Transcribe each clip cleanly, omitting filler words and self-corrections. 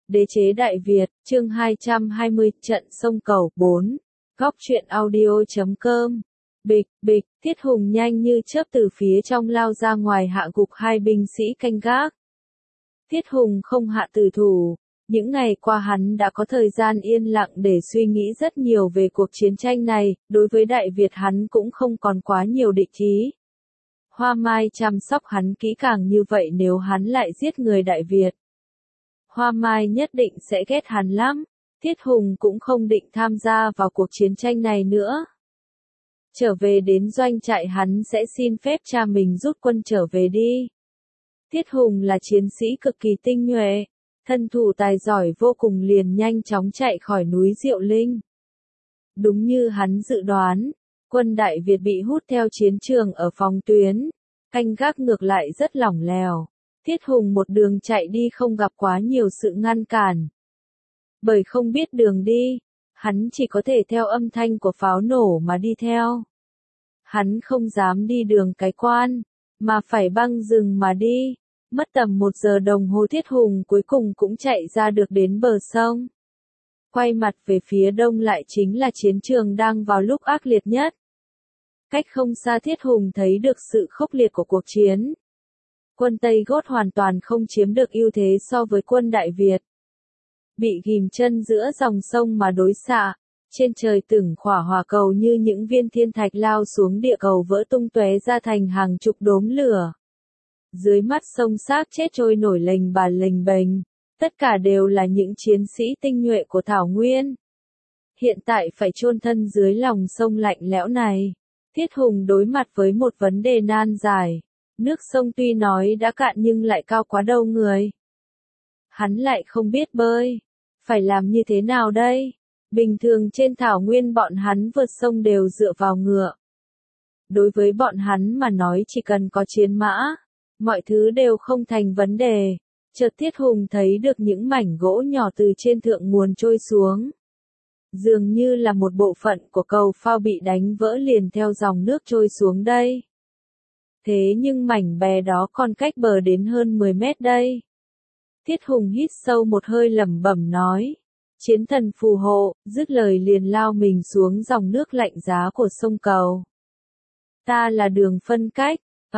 Đế chế Đại Việt, chương 220, trận sông Cầu 4. Góc truyện audio.com. Bịch, bịch, Thiết Hùng nhanh như chớp từ phía trong lao ra ngoài hạ gục hai binh sĩ canh gác. Thiết Hùng không hạ tử thủ. Những ngày qua hắn đã có thời gian yên lặng để suy nghĩ rất nhiều về cuộc chiến tranh này, đối với Đại Việt hắn cũng không còn quá nhiều địch ý. Hoa Mai chăm sóc hắn kỹ càng như vậy nếu hắn lại giết người Đại Việt. Hoa Mai nhất định sẽ ghét hắn lắm, Thiết Hùng cũng không định tham gia vào cuộc chiến tranh này nữa. Trở về đến doanh trại hắn sẽ xin phép cha mình rút quân trở về đi. Thiết Hùng là chiến sĩ cực kỳ tinh nhuệ, thân thủ tài giỏi vô cùng liền nhanh chóng chạy khỏi núi Diệu Linh. Đúng như hắn dự đoán, quân Đại Việt bị hút theo chiến trường ở phòng tuyến, canh gác ngược lại rất lỏng lẻo. Thiết Hùng một đường chạy đi không gặp quá nhiều sự ngăn cản. Bởi không biết đường đi, hắn chỉ có thể theo âm thanh của pháo nổ mà đi theo. Hắn không dám đi đường cái quan, mà phải băng rừng mà đi. Mất tầm 1 giờ đồng hồ Thiết Hùng cuối cùng cũng chạy ra được đến bờ sông. Quay mặt về phía đông lại chính là chiến trường đang vào lúc ác liệt nhất. Cách không xa Thiết Hùng thấy được sự khốc liệt của cuộc chiến. Quân Tây Gót hoàn toàn không chiếm được ưu thế so với quân Đại Việt. Bị ghim chân giữa dòng sông mà đối xạ, trên trời từng khỏa hỏa cầu như những viên thiên thạch lao xuống địa cầu vỡ tung tóe ra thành hàng chục đốm lửa. Dưới mắt sông xác chết trôi nổi lềnh bềnh, tất cả đều là những chiến sĩ tinh nhuệ của Thảo Nguyên. Hiện tại phải chôn thân dưới lòng sông lạnh lẽo này. Thiết Hùng đối mặt với một vấn đề nan giải. Nước sông tuy nói đã cạn nhưng lại cao quá đầu người. Hắn lại không biết bơi. Phải làm như thế nào đây? Bình thường trên Thảo Nguyên bọn hắn vượt sông đều dựa vào ngựa. Đối với bọn hắn mà nói chỉ cần có chiến mã, mọi thứ đều không thành vấn đề. Chợt Thiết Hùng thấy được những mảnh gỗ nhỏ từ trên thượng nguồn trôi xuống. Dường như là một bộ phận của cầu phao bị đánh vỡ liền theo dòng nước trôi xuống đây. Thế nhưng mảnh bè đó còn cách bờ đến hơn 10 mét đây. Thiết Hùng hít sâu một hơi lẩm bẩm nói. Chiến thần phù hộ, dứt lời liền lao mình xuống dòng nước lạnh giá của sông Cầu. Ta là đường phân cách,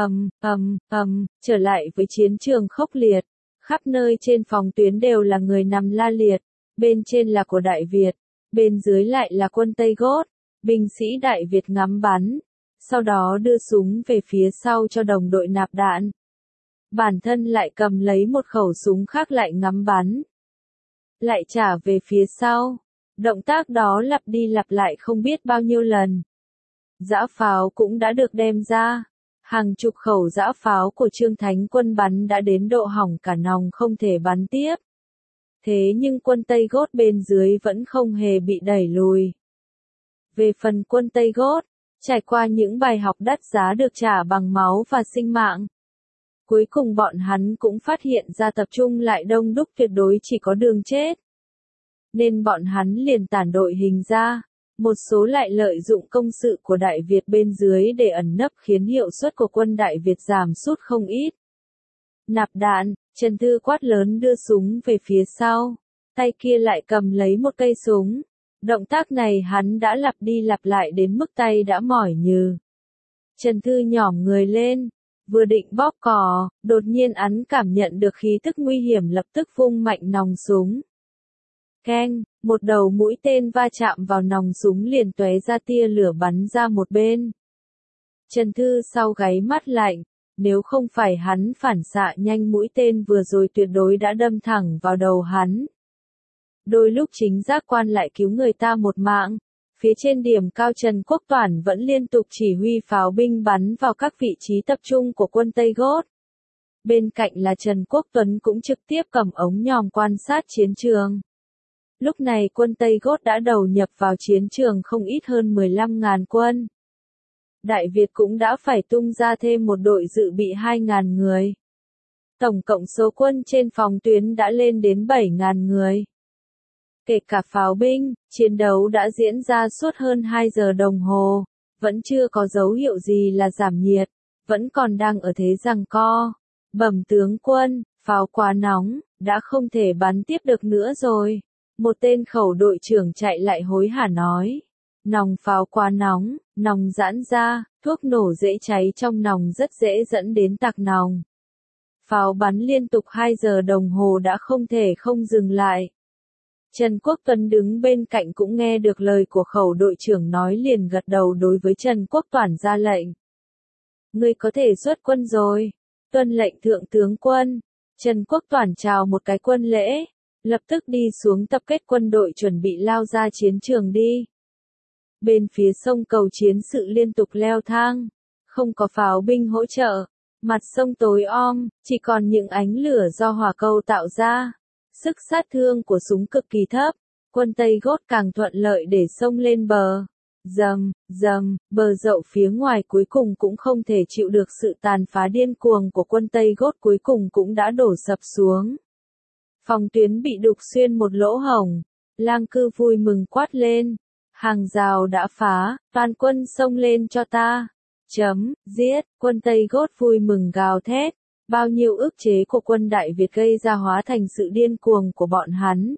trở lại với chiến trường khốc liệt. Khắp nơi trên phòng tuyến đều là người nằm la liệt, bên trên là của Đại Việt, bên dưới lại là quân Tây Gót. Binh sĩ Đại Việt ngắm bắn, sau đó đưa súng về phía sau cho đồng đội nạp đạn. Bản thân lại cầm lấy một khẩu súng khác lại ngắm bắn. Lại trả về phía sau. Động tác đó lặp đi lặp lại không biết bao nhiêu lần. Giã pháo cũng đã được đem ra. Hàng chục khẩu giã pháo của Trương Thánh Quân bắn đã đến độ hỏng cả nòng không thể bắn tiếp. Thế nhưng quân Tây Gót bên dưới vẫn không hề bị đẩy lùi. Về phần quân Tây Gót, trải qua những bài học đắt giá được trả bằng máu và sinh mạng. Cuối cùng bọn hắn cũng phát hiện ra tập trung lại đông đúc tuyệt đối chỉ có đường chết. Nên bọn hắn liền tản đội hình ra, một số lại lợi dụng công sự của Đại Việt bên dưới để ẩn nấp khiến hiệu suất của quân Đại Việt giảm sút không ít. Nạp đạn, Trần Thư quát lớn đưa súng về phía sau, tay kia lại cầm lấy một cây súng. Động tác này hắn đã lặp đi lặp lại đến mức tay đã mỏi nhừ. Trần Thư nhỏm người lên, vừa định bóp cò, đột nhiên hắn cảm nhận được khí tức nguy hiểm lập tức vung mạnh nòng súng. Keng, một đầu mũi tên va chạm vào nòng súng liền tóe ra tia lửa bắn ra một bên. Trần Thư sau gáy mắt lạnh, nếu không phải hắn phản xạ nhanh mũi tên vừa rồi tuyệt đối đã đâm thẳng vào đầu hắn. Đôi lúc chính giác quan lại cứu người ta một mạng. Phía trên điểm cao Trần Quốc Toản vẫn liên tục chỉ huy pháo binh bắn vào các vị trí tập trung của quân Tây Gót. Bên cạnh là Trần Quốc Tuấn cũng trực tiếp cầm ống nhòm quan sát chiến trường. Lúc này quân Tây Gót đã đầu nhập vào chiến trường không ít hơn 15.000 quân. Đại Việt cũng đã phải tung ra thêm một đội dự bị 2.000 người. Tổng cộng số quân trên phòng tuyến đã lên đến 7.000 người. Kể cả pháo binh, chiến đấu đã diễn ra suốt hơn 2 giờ đồng hồ, vẫn chưa có dấu hiệu gì là giảm nhiệt, vẫn còn đang ở thế giằng co. Bẩm tướng quân, Pháo quá nóng, đã không thể bắn tiếp được nữa rồi. Một tên khẩu đội trưởng chạy lại hối hả nói. Nòng pháo quá nóng, nòng giãn ra, thuốc nổ dễ cháy trong nòng rất dễ dẫn đến tạc nòng. Pháo bắn liên tục 2 giờ đồng hồ đã không thể không dừng lại. Trần Quốc Tuấn đứng bên cạnh cũng nghe được lời của khẩu đội trưởng nói liền gật đầu đối với Trần Quốc Toản ra lệnh. Ngươi có thể xuất quân rồi. Tuân lệnh thượng tướng quân. Trần Quốc Toản chào một cái quân lễ, lập tức đi xuống tập kết quân đội chuẩn bị lao ra chiến trường đi. Bên phía sông Cầu chiến sự liên tục leo thang, không có pháo binh hỗ trợ, mặt sông tối om, chỉ còn những ánh lửa do hỏa cầu tạo ra. Sức sát thương của súng cực kỳ thấp, quân Tây Gót càng thuận lợi để xông lên bờ. Rầm, rầm, bờ dậu phía ngoài cuối cùng cũng không thể chịu được sự tàn phá điên cuồng của quân Tây Gót cuối cùng cũng đã đổ sập xuống. Phòng tuyến bị đục xuyên một lỗ hổng, Lang Cư vui mừng quát lên. Hàng rào đã phá, toàn quân xông lên cho ta. Giết, quân Tây Gót vui mừng gào thét. Bao nhiêu ức chế của quân Đại Việt gây ra hóa thành sự điên cuồng của bọn hắn.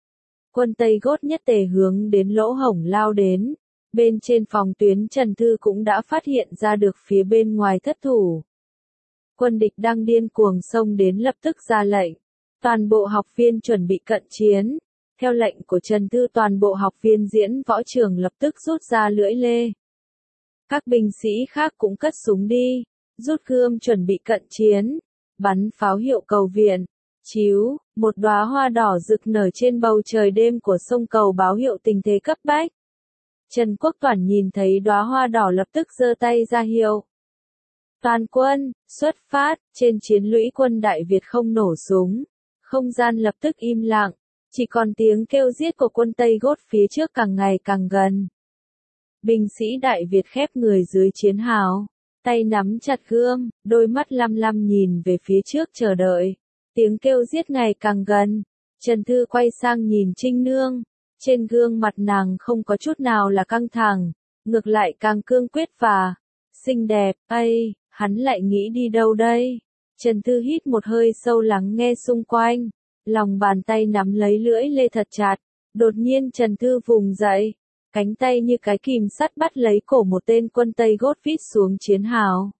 Quân Tây Gót nhất tề hướng đến lỗ hổng lao đến. Bên trên phòng tuyến Trần Thư cũng đã phát hiện ra được phía bên ngoài thất thủ. Quân địch đang điên cuồng xông đến lập tức ra lệnh. Toàn bộ học viên chuẩn bị cận chiến. Theo lệnh của Trần Thư toàn bộ học viên diễn võ trường lập tức rút ra lưỡi lê. Các binh sĩ khác cũng cất súng đi, rút gươm chuẩn bị cận chiến, bắn pháo hiệu cầu viện. Chíu, một đóa hoa đỏ rực nở trên bầu trời đêm của sông Cầu báo hiệu tình thế cấp bách. Trần Quốc Toản nhìn thấy đóa hoa đỏ lập tức giơ tay ra hiệu. Toàn quân, xuất phát, trên chiến lũy quân Đại Việt không nổ súng. Không gian lập tức im lặng, chỉ còn tiếng kêu giết của quân Tây Gót phía trước càng ngày càng gần. Binh sĩ Đại Việt khép người dưới chiến hào, tay nắm chặt gươm, đôi mắt lăm lăm nhìn về phía trước chờ đợi. Tiếng kêu giết ngày càng gần, Trần Thư quay sang nhìn Trinh Nương, trên gương mặt nàng không có chút nào là căng thẳng, ngược lại càng cương quyết và xinh đẹp. Ây, hắn lại nghĩ đi đâu đây? Trần Thư hít một hơi sâu lắng nghe xung quanh, lòng bàn tay nắm lấy lưỡi lê thật chặt, đột nhiên Trần Thư vùng dậy, cánh tay như cái kìm sắt bắt lấy cổ một tên quân Tây Gót vít xuống chiến hào.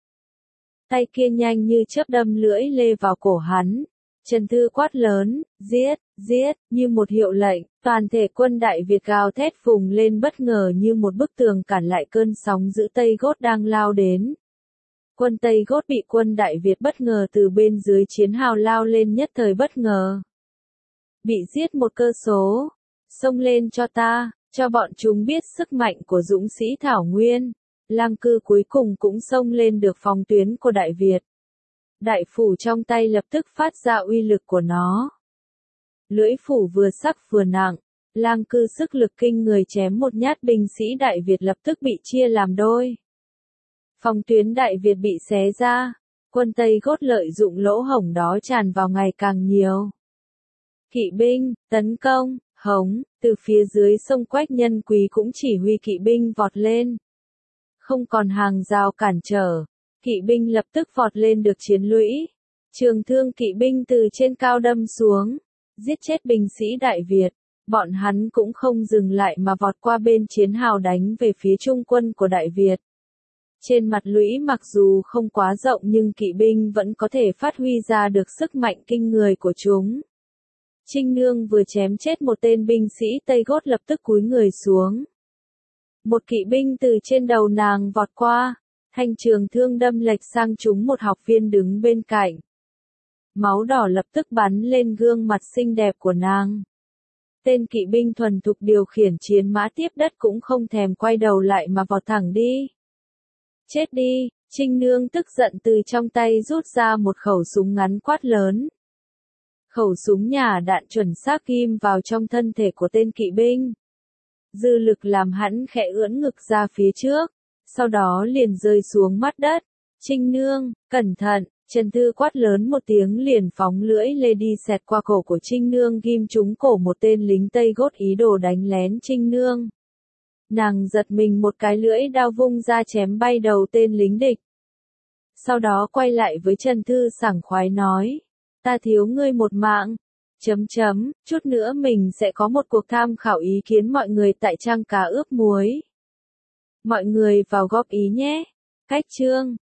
Tay kia nhanh như chớp đâm lưỡi lê vào cổ hắn. Trần Thư quát lớn, giết, như một hiệu lệnh, toàn thể quân Đại Việt gào thét phùng lên bất ngờ như một bức tường cản lại cơn sóng dữ Tây Gót đang lao đến. Quân Tây Gót bị quân Đại Việt bất ngờ từ bên dưới chiến hào lao lên nhất thời bất ngờ. Bị giết một cơ số, xông lên cho ta, cho bọn chúng biết sức mạnh của dũng sĩ Thảo Nguyên. Lang Cư cuối cùng cũng xông lên được phòng tuyến của Đại Việt. Đại phủ trong tay lập tức phát ra uy lực của nó. Lưỡi phủ vừa sắc vừa nặng, Lang Cư sức lực kinh người chém một nhát binh sĩ Đại Việt lập tức bị chia làm đôi. Phòng tuyến Đại Việt bị xé ra, quân Tây Gót lợi dụng lỗ hổng đó tràn vào ngày càng nhiều. Kỵ binh, tấn công, hống, từ phía dưới sông Quách Nhân Quý cũng chỉ huy kỵ binh vọt lên. Không còn hàng rào cản trở, kỵ binh lập tức vọt lên được chiến lũy. Trường thương kỵ binh từ trên cao đâm xuống, giết chết binh sĩ Đại Việt. Bọn hắn cũng không dừng lại mà vọt qua bên chiến hào đánh về phía trung quân của Đại Việt. Trên mặt lũy mặc dù không quá rộng nhưng kỵ binh vẫn có thể phát huy ra được sức mạnh kinh người của chúng. Trinh Nương vừa chém chết một tên binh sĩ Tây Gót lập tức cúi người xuống. Một kỵ binh từ trên đầu nàng vọt qua, thanh trường thương đâm lệch sang trúng một học viên đứng bên cạnh. Máu đỏ lập tức bắn lên gương mặt xinh đẹp của nàng. Tên kỵ binh thuần thục điều khiển chiến mã tiếp đất cũng không thèm quay đầu lại mà vọt thẳng đi. Chết đi, Trinh Nương tức giận từ trong tay rút ra một khẩu súng ngắn quát lớn. Khẩu súng nhả đạn chuẩn xác ghim vào trong thân thể của tên kỵ binh. Dư lực làm hắn khẽ ưỡn ngực ra phía trước, sau đó liền rơi xuống mắt đất. Trinh Nương, cẩn thận, Trần Thư quát lớn một tiếng liền phóng lưỡi lê đi xẹt qua cổ của Trinh Nương ghim trúng cổ một tên lính Tây Gót ý đồ đánh lén Trinh Nương. Nàng giật mình một cái lưỡi đao vung ra chém bay đầu tên lính địch. Sau đó quay lại với Trần Thư sảng khoái nói. Ta thiếu ngươi một mạng. Chút nữa mình sẽ có một cuộc tham khảo ý kiến mọi người tại trang cá ướp muối. Mọi người vào góp ý nhé. Cách chương